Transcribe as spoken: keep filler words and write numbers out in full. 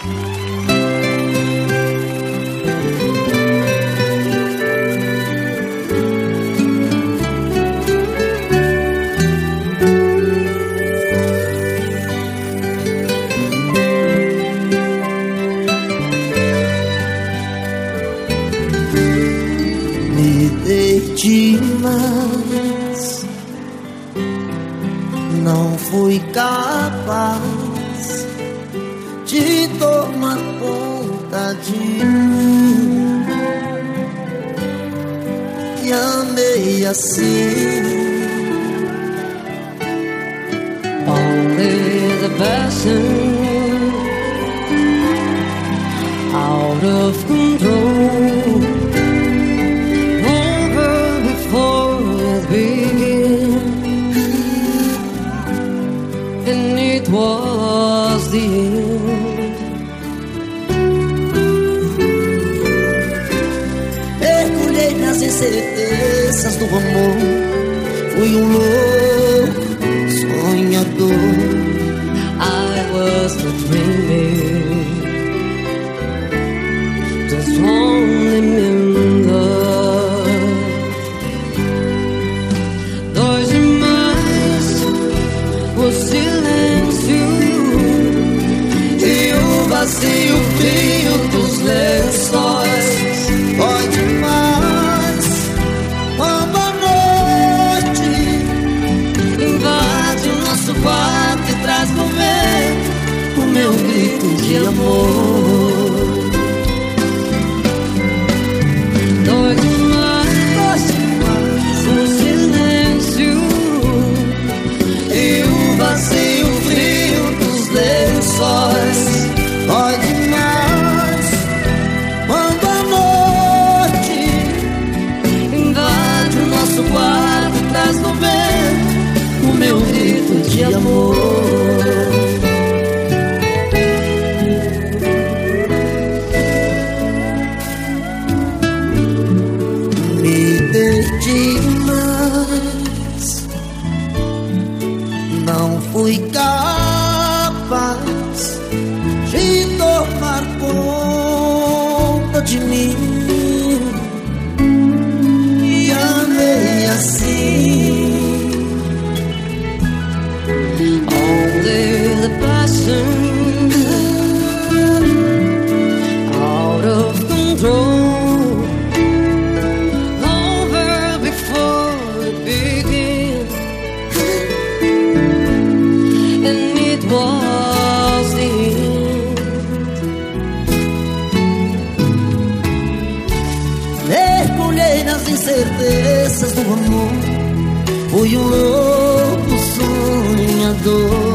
Me dei demais, não fui capaz de tomar conta de mim. E amei assim. Only the passion, out of control, over before it began, and it was the end. Mergulhei nas incertezas do amor, fui um louco sonhador. I was not dreaming, just only in love. Dói demais o silêncio e o vazio frio dos lençóis. Dói demais quando a noite Invade o nosso quarto e traz no vento o meu grito de amor. Dói demais o silêncio e o vazio frio dos lençóis. Dói demais quando a noite Invade o nosso quarto e traz no vento o meu grito de amor. me dei demais, não fui capaz de tomar conta de mim. E amei assim. Only the passion, out of control, over before it began, and it was the end. Mergulhei nas incertezas do amor, fui um louco sonhador.